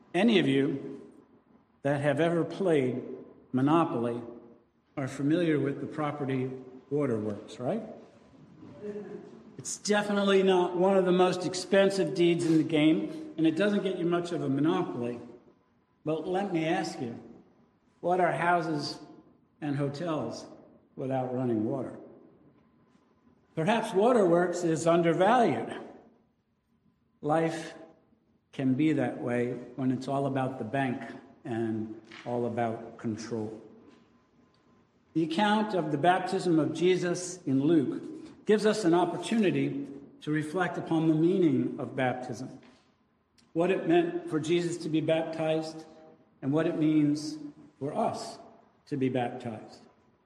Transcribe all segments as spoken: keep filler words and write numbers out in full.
Any of you that have ever played Monopoly are familiar with the property waterworks, right? It's definitely not one of the most expensive deeds in the game, and it doesn't get you much of a monopoly. But let me ask you, what are houses and hotels without running water? Perhaps waterworks is undervalued. Life can be that way when it's all about the bank and all about control. The account of the baptism of Jesus in Luke gives us an opportunity to reflect upon the meaning of baptism, what it meant for Jesus to be baptized, and what it means for us to be baptized.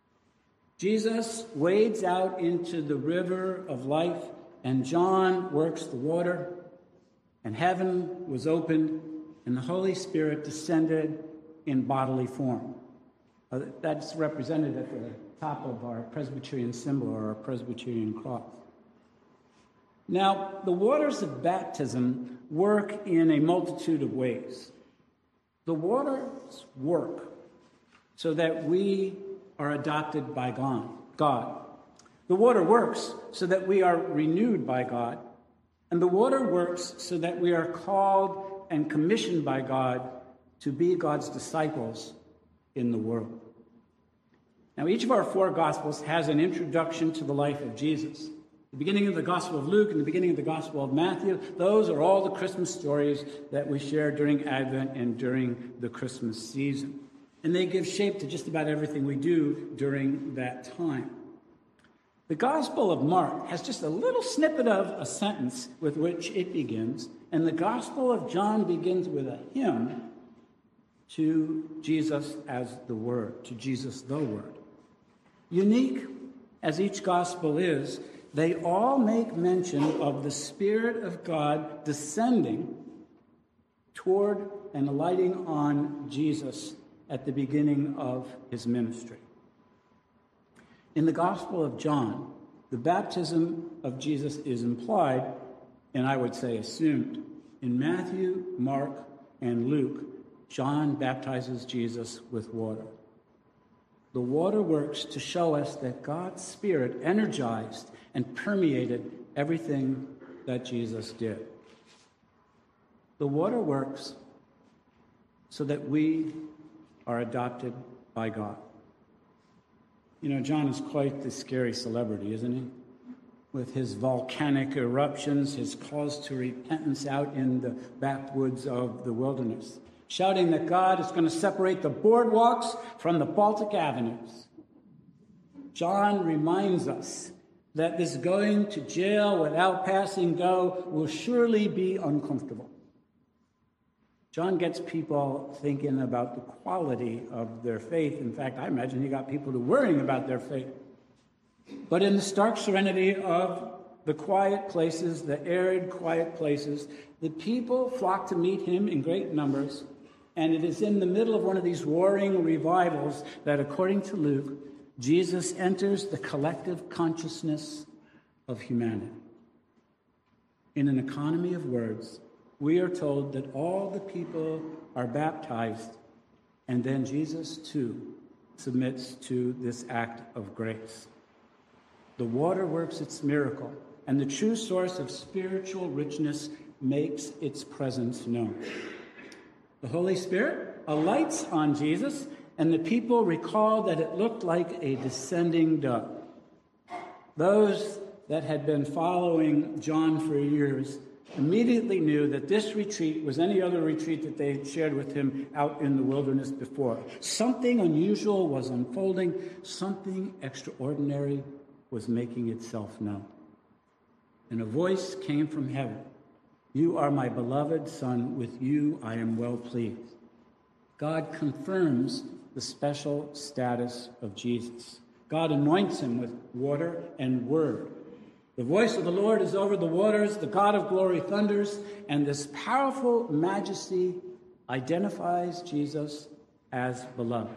Jesus wades out into the river of life, and John works the water, and heaven was opened, and the Holy Spirit descended in bodily form. Uh, that's represented at the top of our Presbyterian symbol, or our Presbyterian cross. Now, the waters of baptism work in a multitude of ways. The waters work so that we are adopted by God. The water works so that we are renewed by God. And the water works so that we are called and commissioned by God to be God's disciples in the world. Now, each of our four Gospels has an introduction to the life of Jesus. The beginning of the Gospel of Luke and the beginning of the Gospel of Matthew, those are all the Christmas stories that we share during Advent and during the Christmas season. And they give shape to just about everything we do during that time. The Gospel of Mark has just a little snippet of a sentence with which it begins, and the Gospel of John begins with a hymn to Jesus as the Word, to Jesus the Word. Unique as each Gospel is, they all make mention of the Spirit of God descending toward and alighting on Jesus at the beginning of his ministry. In the Gospel of John, the baptism of Jesus is implied, and I would say assumed. In Matthew, Mark, and Luke, John baptizes Jesus with water. The water works to show us that God's Spirit energized and permeated everything that Jesus did. The water works so that we are adopted by God. You know, John is quite the scary celebrity, isn't he? With his volcanic eruptions, his calls to repentance out in the backwoods of the wilderness, shouting that God is going to separate the boardwalks from the Baltic avenues. John reminds us that this going to jail without passing go will surely be uncomfortable. John gets people thinking about the quality of their faith. In fact, I imagine he got people to worrying about their faith. But in the stark serenity of the quiet places, the arid, quiet places, the people flock to meet him in great numbers. And it is in the middle of one of these warring revivals that, according to Luke, Jesus enters the collective consciousness of humanity. In an economy of words, we are told that all the people are baptized, and then Jesus, too, submits to this act of grace. The water works its miracle, and the true source of spiritual richness makes its presence known. The Holy Spirit alights on Jesus, and the people recall that it looked like a descending dove. Those that had been following John for years immediately knew that this retreat was any other retreat that they had shared with him out in the wilderness before. Something unusual was unfolding. Something extraordinary was making itself known. And a voice came from heaven. "You are my beloved Son. With you I am well pleased." God confirms the special status of Jesus. God anoints him with water and word. The voice of the Lord is over the waters. The God of glory thunders. And this powerful majesty identifies Jesus as beloved.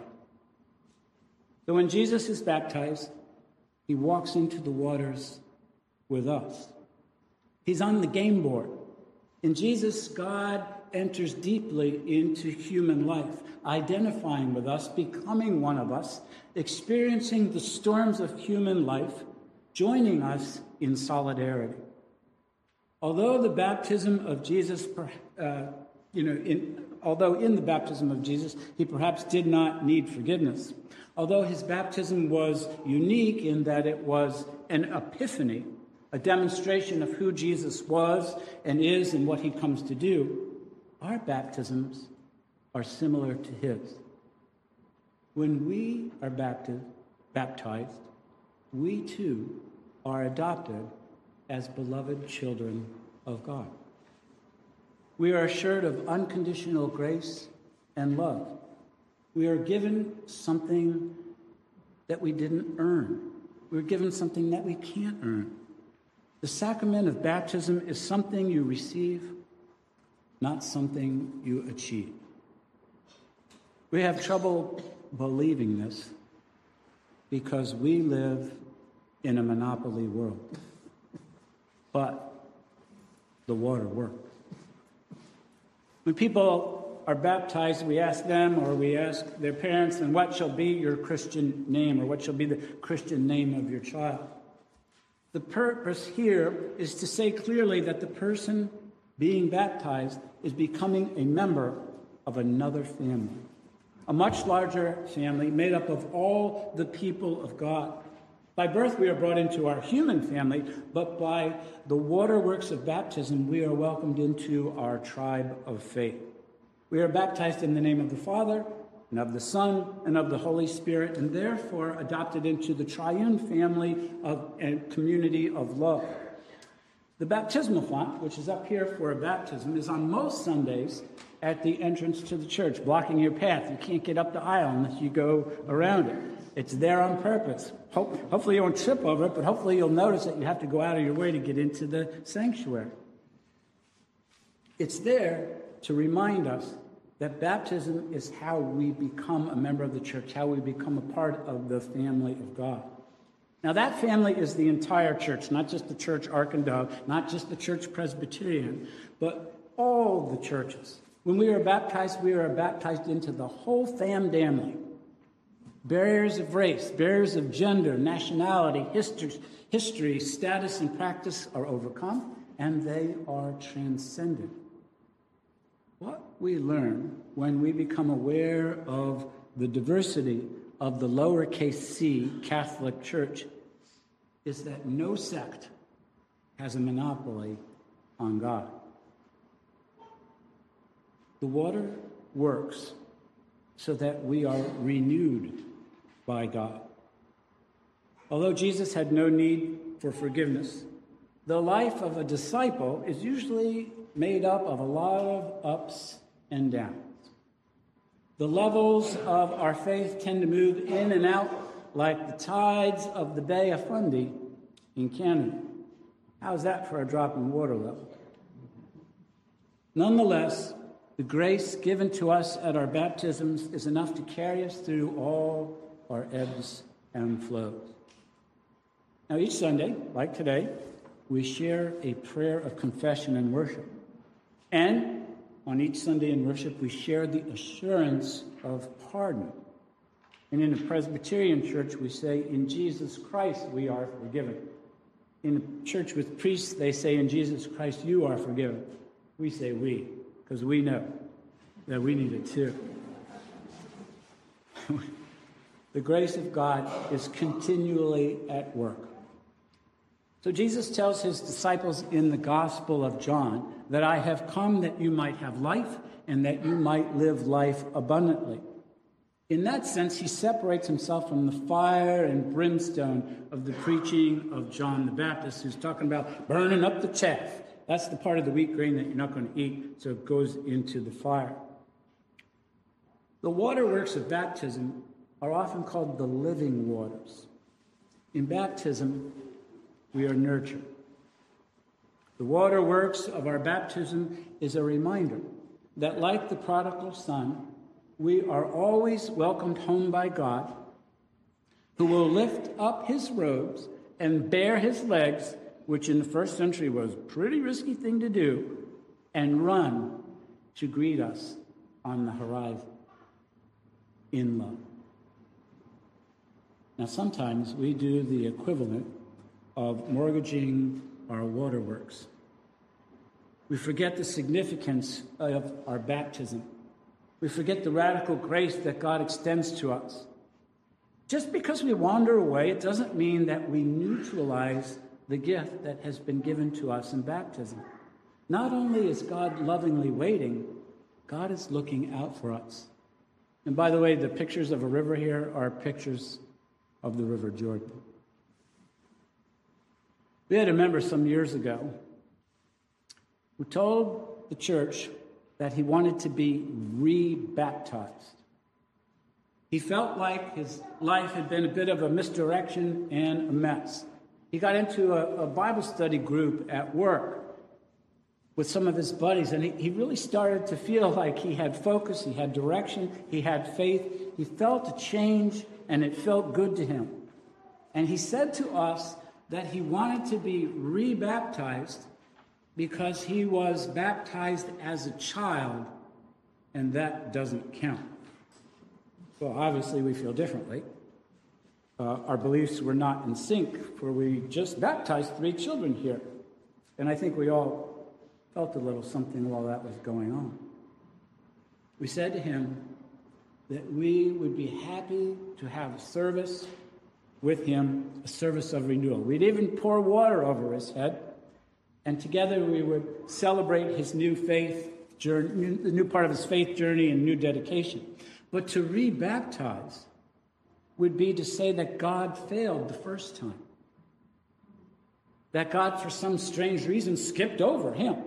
So when Jesus is baptized, he walks into the waters with us. He's on the game board. In Jesus, God enters deeply into human life, identifying with us, becoming one of us, experiencing the storms of human life, joining us in solidarity. Although the baptism of Jesus, uh, you know, in, although in the baptism of Jesus, he perhaps did not need forgiveness, although his baptism was unique in that it was an epiphany, a demonstration of who Jesus was and is and what he comes to do, our baptisms are similar to his. When we are baptized, baptized, we too are adopted as beloved children of God. We are assured of unconditional grace and love. We are given something that we didn't earn. We're given something that we can't earn. The sacrament of baptism is something you receive, not something you achieve. We have trouble believing this because we live in a monopoly world. But the water works. When people are baptized, we ask them or we ask their parents, and what shall be your Christian name, or what shall be the Christian name of your child? The purpose here is to say clearly that the person being baptized is becoming a member of another family, a much larger family made up of all the people of God. By birth, we are brought into our human family, but by the waterworks of baptism, we are welcomed into our tribe of faith. We are baptized in the name of the Father, and of the Son, and of the Holy Spirit, and therefore adopted into the triune family of and community of love. The baptismal font, which is up here for a baptism, is on most Sundays at the entrance to the church, blocking your path. You can't get up the aisle unless you go around it. It's there on purpose. Hope, hopefully you won't trip over it, but hopefully you'll notice that you have to go out of your way to get into the sanctuary. It's there to remind us that baptism is how we become a member of the church, how we become a part of the family of God. Now, that family is the entire church, not just the church Ark and Dove, not just the church Presbyterian, but all the churches. When we are baptized, we are baptized into the whole fam family. Barriers of race, barriers of gender, nationality, history, history, status, and practice are overcome, and they are transcended. What we learn when we become aware of the diversity of the lowercase c Catholic Church is that no sect has a monopoly on God. The water works so that we are renewed by God. Although Jesus had no need for forgiveness, the life of a disciple is usually made up of a lot of ups and downs. The levels of our faith tend to move in and out like the tides of the Bay of Fundy in Canada. How's that for a drop in water level? Nonetheless, the grace given to us at our baptisms is enough to carry us through all our ebbs and flows. Now, each Sunday, like today, we share a prayer of confession and worship. And on each Sunday in worship, we share the assurance of pardon. And in a Presbyterian church, we say, in Jesus Christ, we are forgiven. In a church with priests, they say, in Jesus Christ, you are forgiven. We say we, because we know that we need it too. The grace of God is continually at work. So Jesus tells his disciples in the Gospel of John that I have come that you might have life and that you might live life abundantly. In that sense, he separates himself from the fire and brimstone of the preaching of John the Baptist, who's talking about burning up the chaff. That's the part of the wheat grain that you're not going to eat, so it goes into the fire. The waterworks of baptism are often called the living waters. In baptism, we are nurtured. The waterworks of our baptism is a reminder that, like the prodigal son, we are always welcomed home by God, who will lift up his robes and bare his legs, which in the first century was a pretty risky thing to do, and run to greet us on the horizon in love. Now, sometimes we do the equivalent of mortgaging our waterworks. We forget the significance of our baptism. We forget the radical grace that God extends to us. Just because we wander away, it doesn't mean that we neutralize the gift that has been given to us in baptism. Not only is God lovingly waiting, God is looking out for us. And by the way, the pictures of a river here are pictures of the River Jordan. We had a member some years ago who told the church that he wanted to be re-baptized. He felt like his life had been a bit of a misdirection and a mess. He got into a, a Bible study group at work with some of his buddies, and he, he really started to feel like he had focus, he had direction, he had faith. He felt a change, and it felt good to him. And he said to us that he wanted to be re-baptized because he was baptized as a child, and that doesn't count. Well, obviously, we feel differently. Uh, our beliefs were not in sync, for we just baptized three children here. And I think we all felt a little something while that was going on. We said to him that we would be happy to have a service with him, a service of renewal. We'd even pour water over his head, and together we would celebrate his new faith journey, the new part of his faith journey and new dedication. But to re-baptize would be to say that God failed the first time. That God, for some strange reason, skipped over him.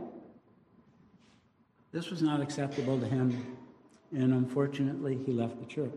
This was not acceptable to him, and unfortunately, he left the church.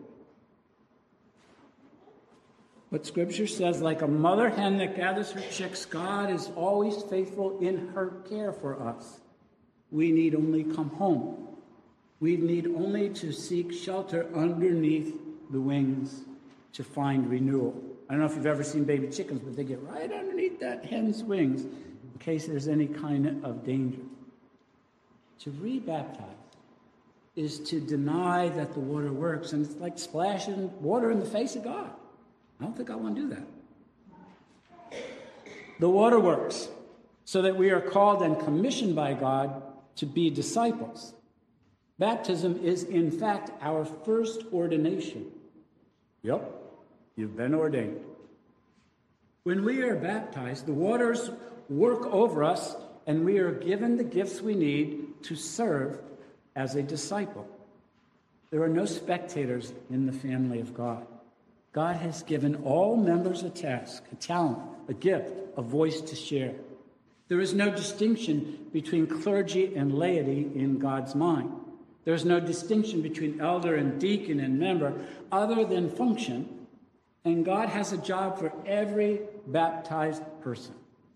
But Scripture says, like a mother hen that gathers her chicks, God is always faithful in her care for us. We need only come home. We need only to seek shelter underneath the wings to find renewal. I don't know if you've ever seen baby chickens, but they get right underneath that hen's wings in case there's any kind of danger. To re-baptize is to deny that the water works, and it's like splashing water in the face of God. I don't think I want to do that. The water works so that we are called and commissioned by God to be disciples. Baptism is, in fact, our first ordination. Yep, you've been ordained. When we are baptized, the waters work over us, and we are given the gifts we need to serve as a disciple. There are no spectators in the family of God. God has given all members a task, a talent, a gift, a voice to share. There is no distinction between clergy and laity in God's mind. There is no distinction between elder and deacon and member other than function, and God has a job for every baptized person.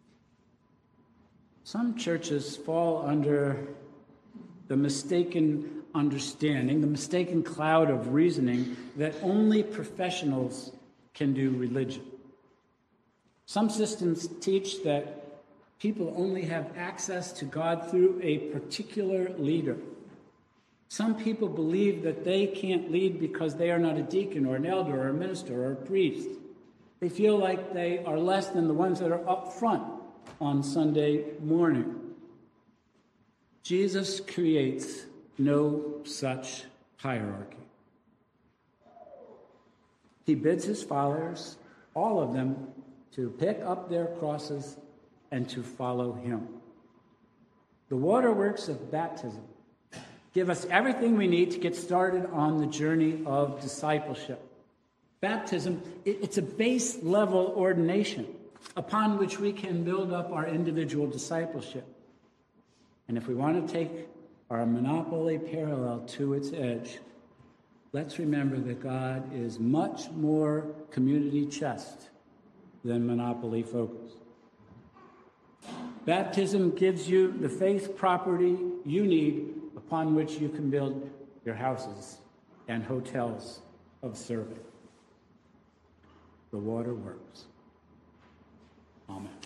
Some churches fall under the mistaken understanding, the mistaken cloud of reasoning that only professionals can do religion. Some systems teach that people only have access to God through a particular leader. Some people believe that they can't lead because they are not a deacon or an elder or a minister or a priest. They feel like they are less than the ones that are up front on Sunday morning. Jesus creates no such hierarchy. He bids his followers, all of them, to pick up their crosses and to follow him. The waterworks of baptism give us everything we need to get started on the journey of discipleship. Baptism, it's a base level ordination upon which we can build up our individual discipleship. And if we want to take our monopoly parallel to its edge, let's remember that God is much more community chest than monopoly focus. Baptism gives you the faith property you need upon which you can build your houses and hotels of serving. The water works. Amen.